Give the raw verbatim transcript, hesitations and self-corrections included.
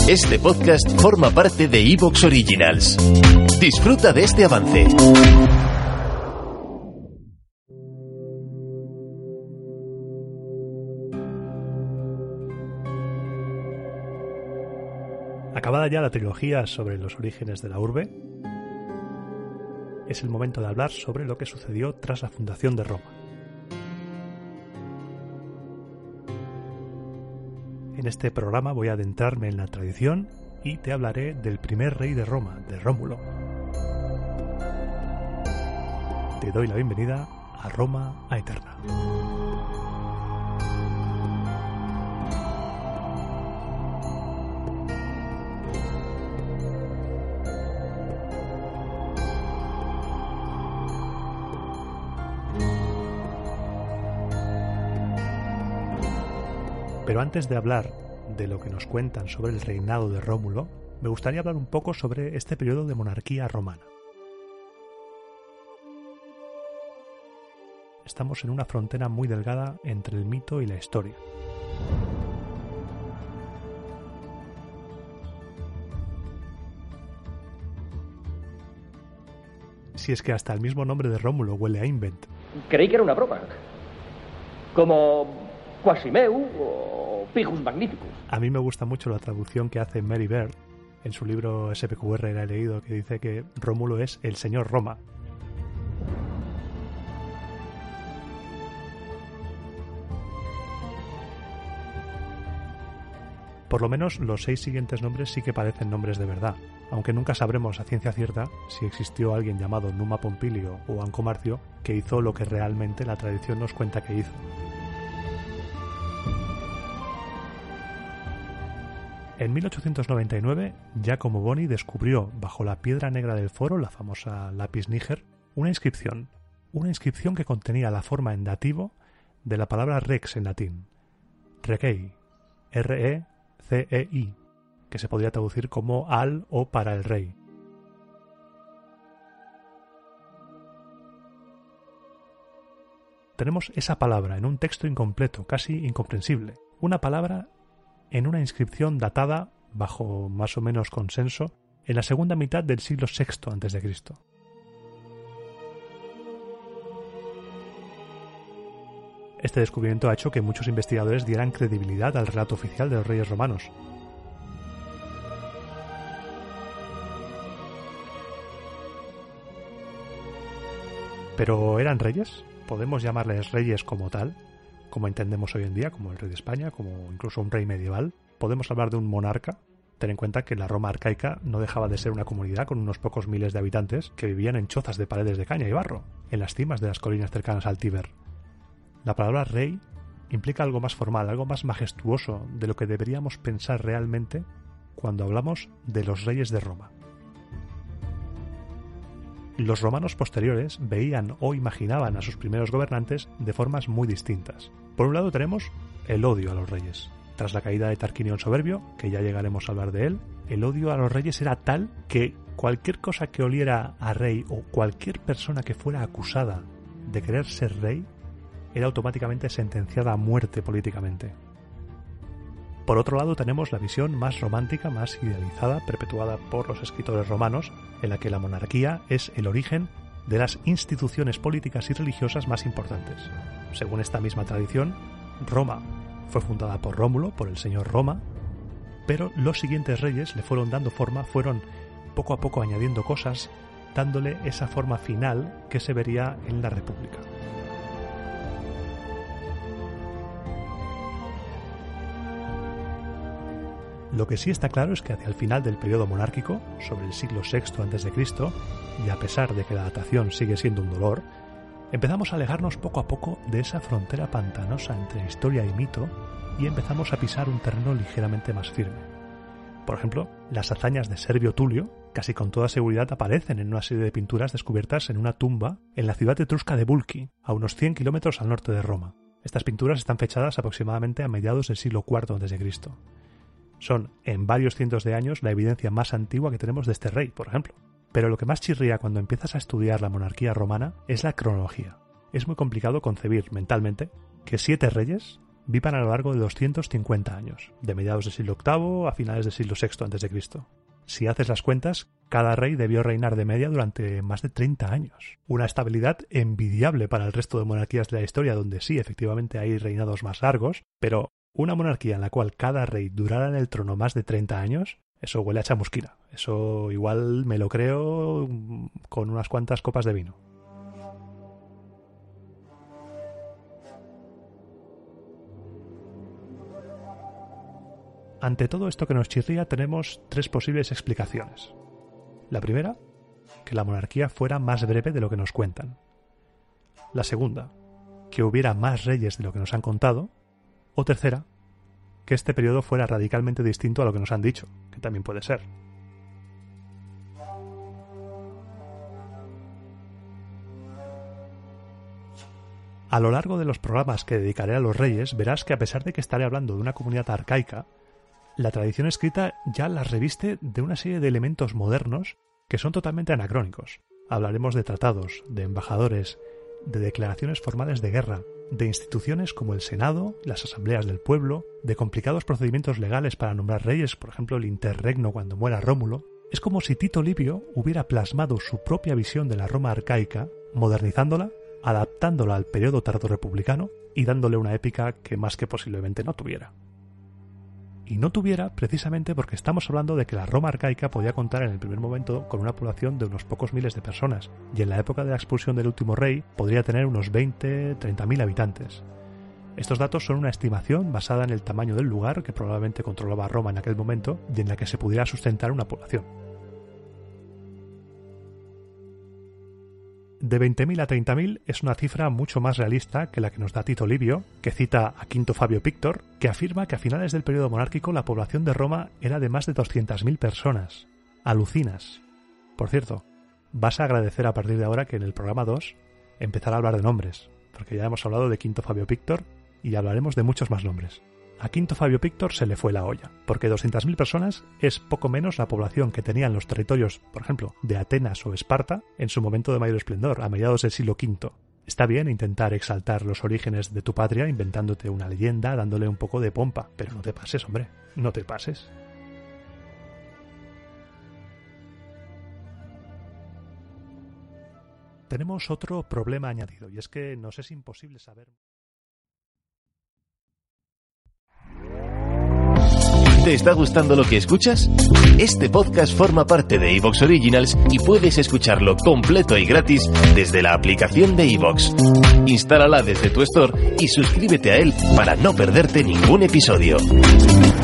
Este podcast forma parte de iVoox Originals. Disfruta de este avance. Acabada ya la trilogía sobre los orígenes de la urbe, es el momento de hablar sobre lo que sucedió tras la fundación de Roma. En este programa voy a adentrarme en la tradición y te hablaré del primer rey de Roma, de Rómulo. Te doy la bienvenida a Roma a Eterna. Pero antes de hablar de lo que nos cuentan sobre el reinado de Rómulo, me gustaría hablar un poco sobre este periodo de monarquía romana. Estamos en una frontera muy delgada entre el mito y la historia. Si es que hasta el mismo nombre de Rómulo huele a invent. Creí que era una broma. Como Quasimeu o Pijus Magnificus. A mí me gusta mucho la traducción que hace Mary Beard en su libro S P Q R, la he leído, que dice que Rómulo es el señor Roma. Por lo menos los seis siguientes nombres sí que parecen nombres de verdad, aunque nunca sabremos a ciencia cierta si existió alguien llamado Numa Pompilio o Anco Marcio que hizo lo que realmente la tradición nos cuenta que hizo. En mil ochocientos noventa y nueve, Giacomo Boni descubrió bajo la piedra negra del foro, la famosa lápiz níger, una inscripción. Una inscripción que contenía la forma en dativo de la palabra rex en latín. Regei, R E C E I, que se podría traducir como al o para el rey. Tenemos esa palabra en un texto incompleto, casi incomprensible. Una palabra en una inscripción datada, bajo más o menos consenso, en la segunda mitad del siglo sexto antes de Cristo. Este descubrimiento ha hecho que muchos investigadores dieran credibilidad al relato oficial de los reyes romanos. ¿Pero eran reyes? ¿Podemos llamarles reyes como tal? Como entendemos hoy en día, como el rey de España, como incluso un rey medieval. ¿Podemos hablar de un monarca? Ten en cuenta que la Roma arcaica no dejaba de ser una comunidad con unos pocos miles de habitantes que vivían en chozas de paredes de caña y barro, en las cimas de las colinas cercanas al Tíber. La palabra rey implica algo más formal, algo más majestuoso de lo que deberíamos pensar realmente cuando hablamos de los reyes de Roma. Los romanos posteriores veían o imaginaban a sus primeros gobernantes de formas muy distintas. Por un lado tenemos el odio a los reyes. Tras la caída de Tarquinio el Soberbio, que ya llegaremos a hablar de él, el odio a los reyes era tal que cualquier cosa que oliera a rey o cualquier persona que fuera acusada de querer ser rey era automáticamente sentenciada a muerte políticamente. Por otro lado tenemos la visión más romántica, más idealizada, perpetuada por los escritores romanos, en la que la monarquía es el origen de las instituciones políticas y religiosas más importantes. Según esta misma tradición, Roma fue fundada por Rómulo, por el señor Roma, pero los siguientes reyes le fueron dando forma, fueron poco a poco añadiendo cosas, dándole esa forma final que se vería en la República. Lo que sí está claro es que hacia el final del periodo monárquico, sobre el siglo sexto antes de Cristo, y a pesar de que la datación sigue siendo un dolor, empezamos a alejarnos poco a poco de esa frontera pantanosa entre historia y mito y empezamos a pisar un terreno ligeramente más firme. Por ejemplo, las hazañas de Servio Tulio casi con toda seguridad aparecen en una serie de pinturas descubiertas en una tumba en la ciudad etrusca de Bulki, a unos cien kilómetros al norte de Roma. Estas pinturas están fechadas aproximadamente a mediados del siglo cuarto antes de Cristo. Son, en varios cientos de años, la evidencia más antigua que tenemos de este rey, por ejemplo. Pero lo que más chirría cuando empiezas a estudiar la monarquía romana es la cronología. Es muy complicado concebir mentalmente que siete reyes vivan a lo largo de doscientos cincuenta años, de mediados del siglo octavo a finales del siglo sexto antes de Cristo. Si haces las cuentas, cada rey debió reinar de media durante más de treinta años. Una estabilidad envidiable para el resto de monarquías de la historia, donde sí, efectivamente hay reinados más largos, pero una monarquía en la cual cada rey durara en el trono más de treinta años, eso huele a chamusquina. Eso igual me lo creo con unas cuantas copas de vino. Ante todo esto que nos chirría tenemos tres posibles explicaciones. La primera, que la monarquía fuera más breve de lo que nos cuentan. La segunda, que hubiera más reyes de lo que nos han contado. O tercera, que este periodo fuera radicalmente distinto a lo que nos han dicho, que también puede ser. A lo largo de los programas que dedicaré a los reyes, verás que a pesar de que estaré hablando de una comunidad arcaica, la tradición escrita ya las reviste de una serie de elementos modernos que son totalmente anacrónicos. Hablaremos de tratados, de embajadores, de declaraciones formales de guerra, de instituciones como el Senado, las asambleas del pueblo, de complicados procedimientos legales para nombrar reyes, por ejemplo el interregno cuando muera Rómulo. Es como si Tito Livio hubiera plasmado su propia visión de la Roma arcaica, modernizándola, adaptándola al periodo tardorrepublicano y dándole una épica que más que posiblemente no tuviera. Y no tuviera precisamente porque estamos hablando de que la Roma arcaica podía contar en el primer momento con una población de unos pocos miles de personas, y en la época de la expulsión del último rey podría tener unos veinte a treinta mil habitantes. Estos datos son una estimación basada en el tamaño del lugar que probablemente controlaba Roma en aquel momento y en la que se pudiera sustentar una población. De veinte mil a treinta mil es una cifra mucho más realista que la que nos da Tito Livio, que cita a Quinto Fabio Pictor, que afirma que a finales del periodo monárquico la población de Roma era de más de doscientas mil personas. Alucinas. Por cierto, vas a agradecer a partir de ahora que en el programa dos empezar a hablar de nombres, porque ya hemos hablado de Quinto Fabio Pictor y hablaremos de muchos más nombres. A Quinto Fabio Pictor se le fue la olla, porque doscientas mil personas es poco menos la población que tenían los territorios, por ejemplo, de Atenas o Esparta en su momento de mayor esplendor, a mediados del siglo quinto. Está bien intentar exaltar los orígenes de tu patria inventándote una leyenda, dándole un poco de pompa, pero no te pases, hombre, no te pases. Tenemos otro problema añadido, y es que nos es imposible saber... ¿Te está gustando lo que escuchas? Este podcast forma parte de iVoox Originals y puedes escucharlo completo y gratis desde la aplicación de iVoox. Instálala desde tu store y suscríbete a él para no perderte ningún episodio.